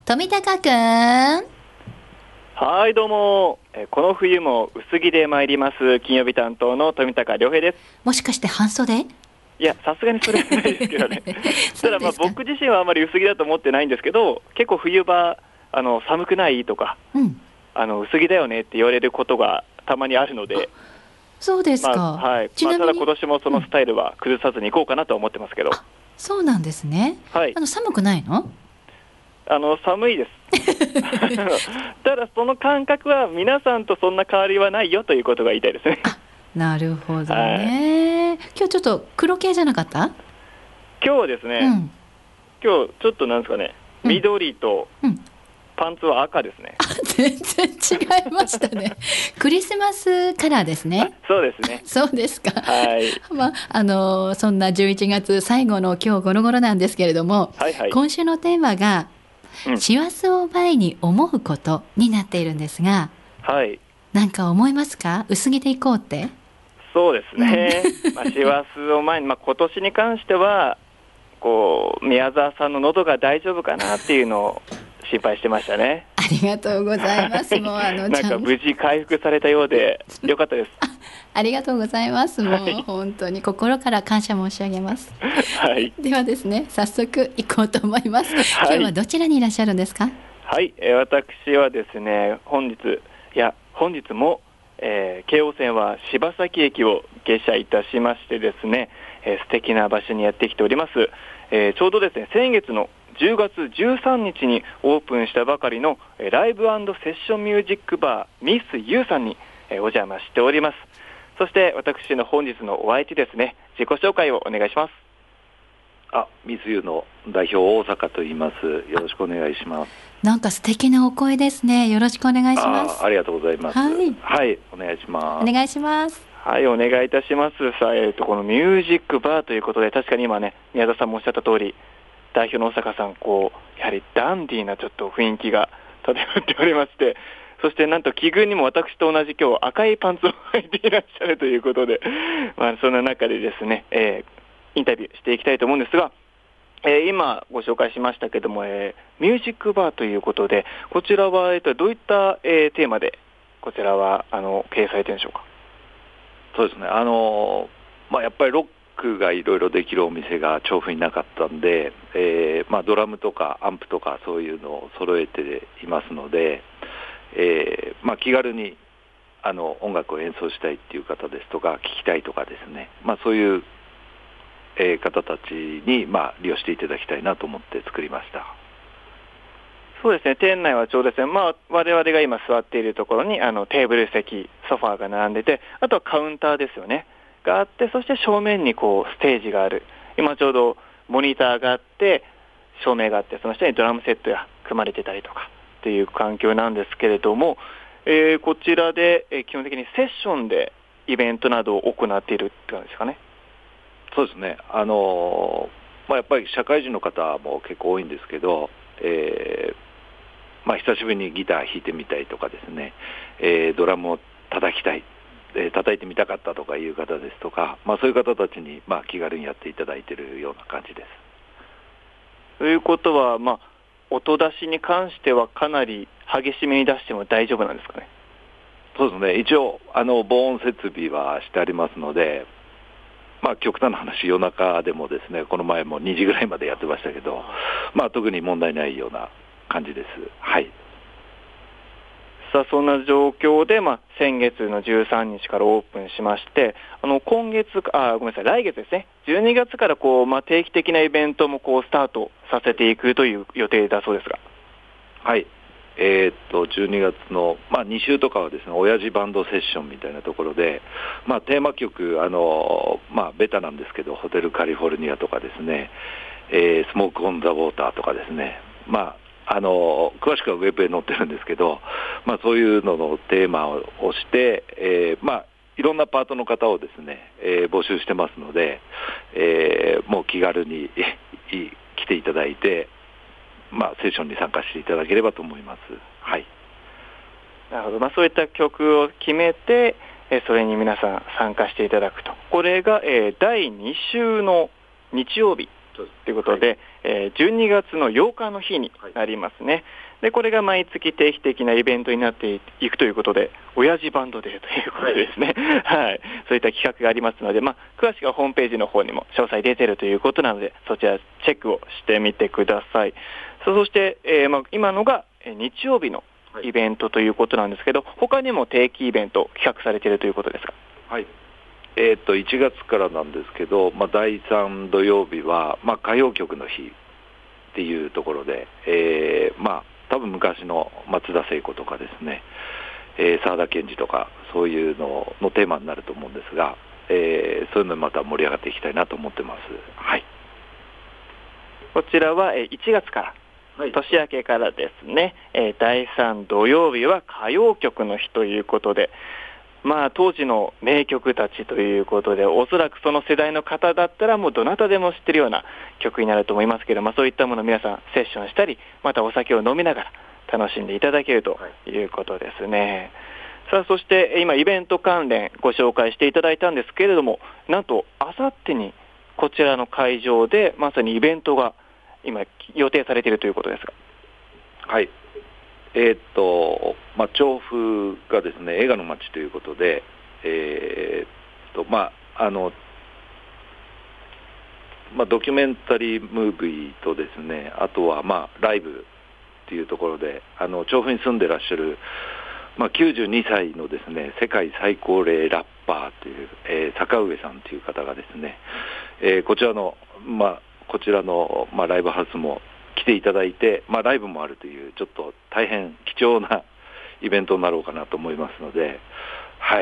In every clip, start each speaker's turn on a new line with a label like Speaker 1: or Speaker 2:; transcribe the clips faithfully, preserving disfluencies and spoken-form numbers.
Speaker 1: 富高くん。
Speaker 2: はい、どうも。えこの冬も薄着で参ります金曜日担当の富高良平です。
Speaker 1: もしかして半袖？
Speaker 2: いや、さすがにそれはないですけどねただまあ僕自身はあまり薄着だと思ってないんですけど、結構冬場あの寒くないとか、
Speaker 1: うん、
Speaker 2: あの薄着だよねって言われることがたまにあるので。
Speaker 1: そうですか、
Speaker 2: まあはい
Speaker 1: ちなみに、
Speaker 2: まあ、ただ今年もそのスタイルは崩さずにいこうかなと思ってますけど、うん、
Speaker 1: そうなんですね、
Speaker 2: はい、
Speaker 1: あの寒くないの？
Speaker 2: あの寒いですただその感覚は皆さんとそんな変わりはないよということが言いたいですね。
Speaker 1: なるほどね、はい、今日ちょっと黒系じゃなかった？
Speaker 2: 今日はですね、うん、今日ちょっとなんですかね、緑とパンツは赤ですね、
Speaker 1: うん、全然違いましたねクリスマスカラーですね。
Speaker 2: そうですね
Speaker 1: そうですか、
Speaker 2: はい、
Speaker 1: まあ、あのそんなじゅういちがつ最後の今日この頃なんですけれども、
Speaker 2: はいはい、
Speaker 1: 今週のテーマが師走を前に思うことになっているんですが、
Speaker 2: はい、
Speaker 1: なんか思いますか？薄着でいこうって。
Speaker 2: そうですね、うんまあ、師走を前に、まあ、今年に関してはこう宮沢さんの喉が大丈夫かなっていうのを心配してましたね。
Speaker 1: ありがとうございます。もうあの
Speaker 2: なんか無事回復されたようでよかったです
Speaker 1: あ, ありがとうございます。もう、はい、本当に心から感謝申し上げます、
Speaker 2: はい、
Speaker 1: ではですね、早速行こうと思います、はい、今日はどちらにいらっしゃるんですか？
Speaker 2: はい、えー、私はですね、本日いや本日も、えー、京王線は柴崎駅を下車いたしましてですね、えー、素敵な場所にやってきております、えー、ちょうどですね、先月のじゅうがつじゅうさんにちにオープンしたばかりのライブ&セッションミュージックバーミスユーさんにお邪魔しております。そして私の本日のお相手ですね、自己紹介をお願いします。
Speaker 3: あ、ミスユーの代表大阪と言います。よろしくお願いします。
Speaker 1: なんか素敵なお声ですね。よろしくお願いします。
Speaker 3: あ, ありがとうございます。
Speaker 1: はい、
Speaker 3: はい、お願いします。
Speaker 1: お願いします。
Speaker 2: はい、お願いいたします。さあ、えーと、このミュージックバーということで、確かに今ね、宮田さんもおっしゃった通り、代表の大阪さん、こうやはりダンディーなちょっと雰囲気が漂っておりまして、そしてなんと奇遇にも私と同じ今日赤いパンツを履いていらっしゃるということで、まあ、そんな中でですね、えー、インタビューしていきたいと思うんですが、えー、今ご紹介しましたけども、えー、ミュージックバーということで、こちらは、えー、とどういった、えー、テーマでこちらはあの掲載されているんでしょうか？
Speaker 3: そうですね、あのーまあ、やっぱりロックがいろいろできるお店が調布になかったんで、えーまあ、ドラムとかアンプとかそういうのを揃えていますので、えーまあ、気軽にあの音楽を演奏したいっていう方ですとか聴きたいとかですね、まあ、そういう、えー、方たちに、まあ、利用していただきたいなと思って作りました。
Speaker 2: そうですね、店内はちょうどですね、まあ、我々が今座っているところにあのテーブル席、ソファーが並んでて、あとはカウンターですよねがあって、そして正面にこうステージがある。今ちょうどモニターがあって照明があって、その下にドラムセットや組まれてたりとかっていう環境なんですけれども、えー、こちらで、えー、基本的にセッションでイベントなどを行っているって感じですかね？
Speaker 3: そうですね、あのーまあ、やっぱり社会人の方も結構多いんですけど、えーまあ、久しぶりにギター弾いてみたいとかですね、えー、ドラムを叩きたい、えー、叩いてみたかったとかいう方ですとか、まあ、そういう方たちに、まあ、気軽にやっていただいているような感じです。
Speaker 2: ということは、まあ、音出しに関してはかなり激しめに出しても大丈夫なんですかね？
Speaker 3: そうですね、一応あの防音設備はしてありますので、まあ、極端な話、夜中でもですね、この前もにじぐらいまでやってましたけど、まあ、特に問題ないような感じです。はい。
Speaker 2: さあ、そんな状況で、まあ、先月のじゅうさんにちからオープンしまして、あの今月あごめんなさい来月ですね、じゅうにがつからこう、まあ、定期的なイベントもこうスタートさせていくという予定だそうですが。
Speaker 3: はい、えー、っとじゅうにがつの、まあ、に週とかはですね、親父バンドセッションみたいなところで、まあ、テーマ曲あの、まあ、ベタなんですけど、ホテルカリフォルニアとかですね、えー、スモークオンザウォーターとかですね、まああの詳しくはウェブへ載ってるんですけど、まあ、そういうののテーマをして、えーまあ、いろんなパートの方をですね、えー、募集してますので、えー、もう気軽に来ていただいて、まあ、セッションに参加していただければと思います。はい。
Speaker 2: なるほど、まあ、そういった曲を決めて、えー、それに皆さん参加していただくと。これが、えー、だいに週の日曜日ということで、はい、えー、じゅうにがつのようかの日になりますね。はい、でこれが毎月定期的なイベントになっていくということで、親父バンドデーということですね、はいはい、そういった企画がありますので、まあ、詳しくはホームページの方にも詳細出ているということなので、そちらチェックをしてみてください。そして、えーまあ、今のが日曜日のイベントということなんですけど、他にも定期イベント企画されているということですか？
Speaker 3: はい、えー、といちがつからなんですけど、まあ、だいさん土曜日は、まあ、歌謡曲の日っていうところで、えー、まあ多分昔の松田聖子とかですね、えー、沢田研二とかそういうののテーマになると思うんですが、えー、そういうのまた盛り上がっていきたいなと思ってます。はい、
Speaker 2: こちらはいちがつから、はい、年明けからですね、えー、だいさん土曜日は歌謡曲の日ということで、まあ、当時の名曲たちということで、おそらくその世代の方だったらもうどなたでも知ってるような曲になると思いますけど、まあ、そういったものを皆さんセッションしたり、またお酒を飲みながら楽しんでいただけるということですね。はい、さあそして今イベント関連ご紹介していただいたんですけれども、なんとあさってにこちらの会場でまさにイベントが今予定されているということですが。
Speaker 3: はい、えーっとまあ、調布がですね映画の街ということで、えーっとまああのまあ、ドキュメンタリームービーとですね、あとはまあライブというところで、あの調布に住んでらっしゃる、まあ、きゅうじゅうにさいのですね世界最高齢ラッパーという、えー、坂上さんという方がですね、えー、こちらの、まあ、こちらの、まあ、ライブハウスも来ていただいて、まあ、ライブもあるというちょっと大変貴重なイベントになろうかなと思いますので、はい、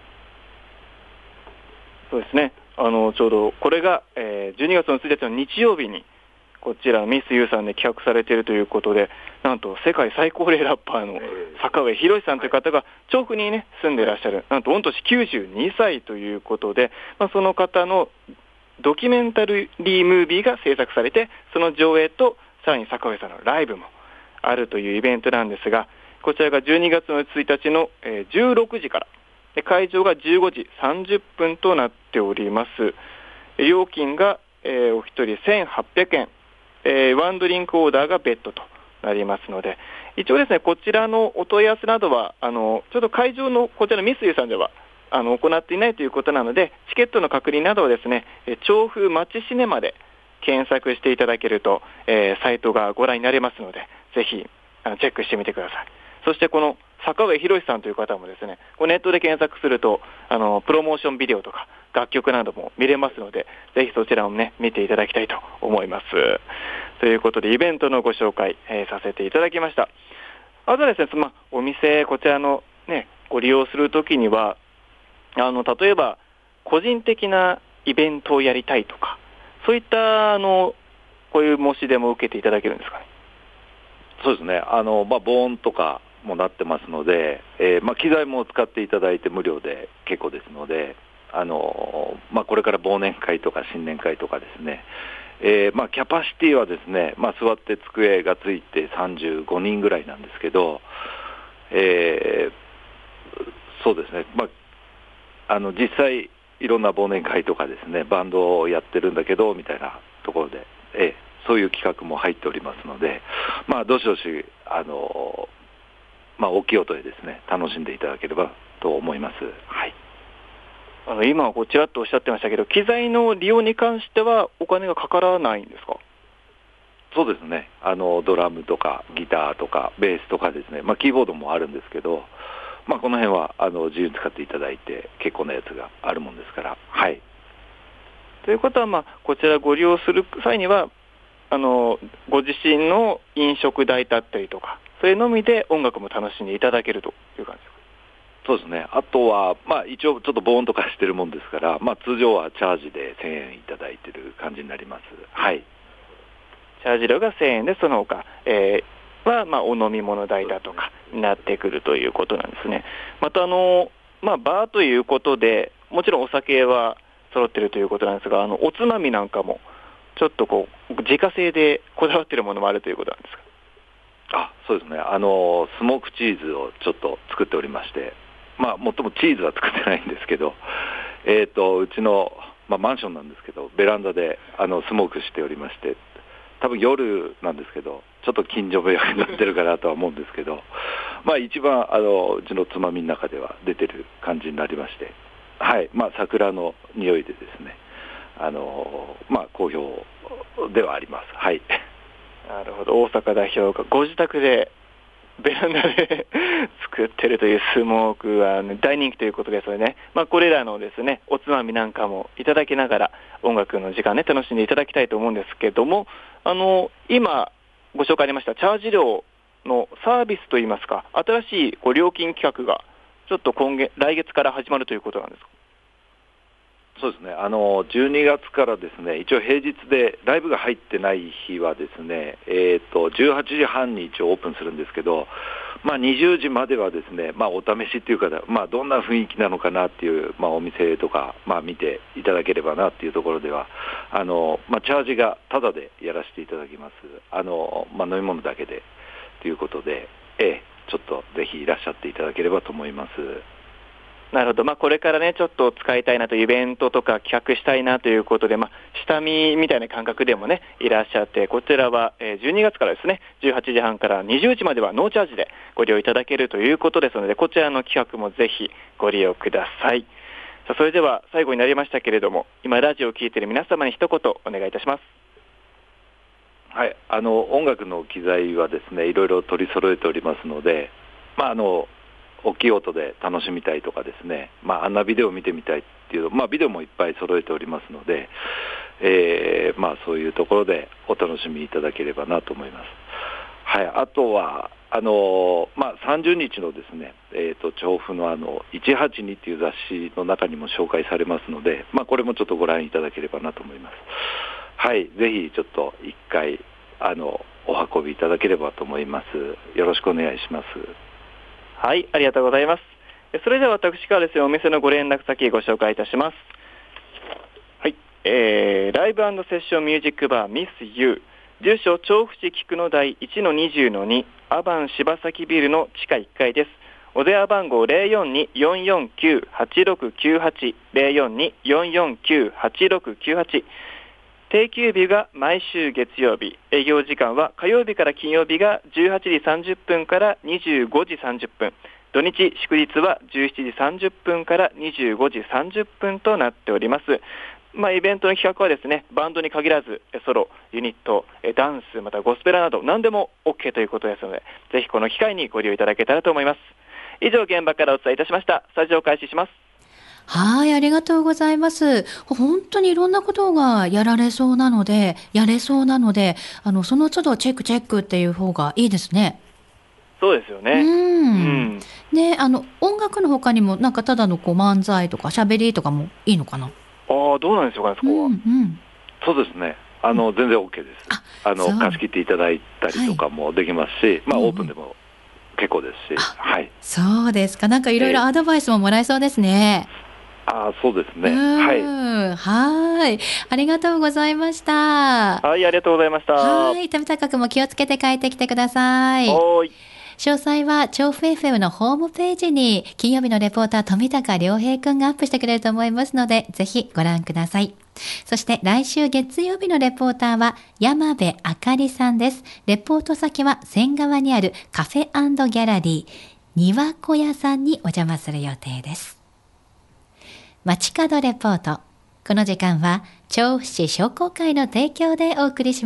Speaker 2: そうですね、あのちょうどこれが、えー、じゅうにがつのついたちの日曜日にこちらミスユーさんで企画されているということで、なんと世界最高齢ラッパーの坂上博さんという方が調布に、ね、住んでいらっしゃる、なんと御年きゅうじゅうにさいということで、まあ、その方のドキュメンタリームービーが制作されて、その上映とさらに坂上さんのライブもあるというイベントなんですが、こちらがじゅうにがつのついたちのじゅうろくじから、で会場がじゅうごじさんじゅっぷんとなっております。料金が、えー、お一人せんはっぴゃくえん、えー、ワンドリンクオーダーが別途となりますので、一応ですね、こちらのお問い合わせなどはあのちょっと会場のこちらのミスユーさんではあの行っていないということなので、チケットの確認などはですね、調布町シネマで検索していただけると、えー、サイトがご覧になれますので、ぜひあのチェックしてみてください。そしてこの坂上博さんという方もですね、こうネットで検索するとあのプロモーションビデオとか楽曲なども見れますので、ぜひそちらもね見ていただきたいと思います。ということでイベントのご紹介、えー、させていただきました。あとはですね、まあ、お店こちらのねご利用するときには、あの例えば個人的なイベントをやりたいとか、そういったあのこういう申し出も受けていただけるんですかね。
Speaker 3: そうですね、あの、まあ、防音とかもなってますので、えーまあ、機材も使っていただいて無料で結構ですので、あの、まあ、これから忘年会とか新年会とかですね、えーまあ、キャパシティはですね、まあ、座って机がついてさんじゅうごにんぐらいなんですけど、えー、そうですね、まあ、あの実際いろんな忘年会とかですね、バンドをやってるんだけどみたいなところで、えーそういう企画も入っておりますので、まあ、どしどしあの、まあ、大きい音でですね楽しんでいただければと思います。はい、
Speaker 2: あの今こちらっとおっしゃってましたけど、機材の利用に関してはお金がかからないんですか？
Speaker 3: そうですね、あのドラムとかギターとかベースとかですね、まあ、キーボードもあるんですけど、まあ、この辺はあの自由に使っていただいて結構なやつがあるもんですから。はい、
Speaker 2: ということは、まあ、こちらご利用する際にはあのご自身の飲食代だったりとか、それのみで音楽も楽しんでいただけるという感じですか？
Speaker 3: そうですね、あとは、まあ、一応ちょっと防音とかしてるもんですから、まあ、通常はチャージでせんえんいただいてる感じになります。はい、
Speaker 2: チャージ料がせんえんで、その他、えー、は、まあ、お飲み物代だとかになってくるということなんですね。またあの、まあ、バーということでもちろんお酒は揃ってるということなんですが、あのおつまみなんかもちょっとこう自家製でこだわっているものもあるということなんですか？
Speaker 3: あ、そうですね、あのスモークチーズをちょっと作っておりまして、まあもっともチーズは作ってないんですけど、えーとうちの、 まあ、マンションなんですけど、ベランダであのスモークしておりまして、多分夜なんですけど、ちょっと近所迷惑になってるかなとは思うんですけど、まあ、一番あのうちのつまみの中では出てる感じになりまして、はい、まあ、桜の匂いでですね、あのまあ、好評ではあります。はい。
Speaker 2: なるほど。大阪代表がご自宅でベランダで作ってるというスモークは、ね、大人気ということですよね。まあ、これらのですね、おつまみなんかもいただきながら音楽の時間ね、楽しんでいただきたいと思うんですけども、あの今ご紹介ありましたチャージ料のサービスといいますか、新しいこう料金企画がちょっと今月来月から始まるということなんですか？
Speaker 3: そうですね、あのじゅうにがつからですね、一応平日でライブが入ってない日はですね、えー、とじゅうはちじはんに一応オープンするんですけど、まあ、にじゅうじまではですね、まあ、お試しっていうか、まあ、どんな雰囲気なのかなっていう、まあ、お店とか、まあ、見ていただければなっていうところでは、あの、まあ、チャージがタダでやらせていただきます。あの、まあ、飲み物だけでということで、ええ、ちょっとぜひいらっしゃっていただければと思います。
Speaker 2: なるほど、まあ、これからね、ちょっと使いたいなと、イベントとか企画したいなということで、まあ、下見みたいな感覚でもね、いらっしゃって、こちらはじゅうにがつからですね、じゅうはちじはんからにじゅうじまではノーチャージでご利用いただけるということですので、こちらの企画もぜひご利用ください。さあ、それでは最後になりましたけれども、今ラジオを聴いている皆様に一言お願いいたします。
Speaker 3: はい、あの音楽の機材はですね、いろいろ取り揃えておりますので、まあ、あの大きい音で楽しみたいとかですね、まあ、あんなビデオを見てみたいっていう、まあ、ビデオもいっぱい揃えておりますので、えーまあ、そういうところでお楽しみいただければなと思います。はい、あとはあの、まあ、さんじゅうにちのですね、えー、と調布のあのいちはちにっていう雑誌の中にも紹介されますので、まあ、これもちょっとご覧いただければなと思います。はい、ぜひちょっと一回あのお運びいただければと思います。よろしくお願いします。
Speaker 2: はい、ありがとうございます。それでは私からですね、お店のご連絡先ご紹介いたします。はい、えー、ライブ&セッションミュージックバーミスユー、住所調布市菊の台 いちのにじゅうのに アバン柴崎ビルの地下いっかいです。お電話番号 ゼロよんに よんよんきゅう はちろくきゅうはち ゼロよんに よんよんきゅう はちろくきゅうはち、定休日が毎週月曜日、営業時間は火曜日から金曜日がじゅうはちじさんじゅっぷんからにじゅうごじさんじゅっぷん、土日祝日はじゅうしちじさんじゅっぷんからにじゅうごじさんじゅっぷんとなっております。まあ、イベントの企画はですね、バンドに限らずソロ、ユニット、ダンス、またゴスペラなど何でも OK ということですので、ぜひこの機会にご利用いただけたらと思います。以上、現場からお伝えいたしました。スタジオ開始します。
Speaker 1: はい、ありがとうございます。本当にいろんなことがやられそうなので、やれそうなので、あの、その都度チェックチェックっていう方がいいですね。
Speaker 2: そうですよね。
Speaker 1: うん。
Speaker 2: うん、
Speaker 1: で、あの、音楽の他にも、なんかただのこう漫才とか喋りとかもいいのかな？
Speaker 2: ああ、どうなんでしょうかね、そこは。
Speaker 1: うんうん、
Speaker 3: そうですね。あの、全然 OK です。ああの、貸し切っていただいたりとかもできますし、はい、まあ、オープンでも結構ですし、はい。
Speaker 1: そうですか。なんかいろいろアドバイスももらえそうですね。
Speaker 3: えーああ、そうですね。はい。
Speaker 1: はい。ありがとうございました。
Speaker 2: はい、ありがとうございました。
Speaker 1: はい。富高くんも気をつけて帰ってきてください。
Speaker 2: はい。
Speaker 1: 詳細は調布 エフエム のホームページに金曜日のレポーター富高良平くんがアップしてくれると思いますので、ぜひご覧ください。そして来週月曜日のレポーターは山部あかりさんです。レポート先は仙川にあるカフェ&ギャラリー庭小屋さんにお邪魔する予定です。街角レポート。この時間は調布市商工会の提供でお送りします。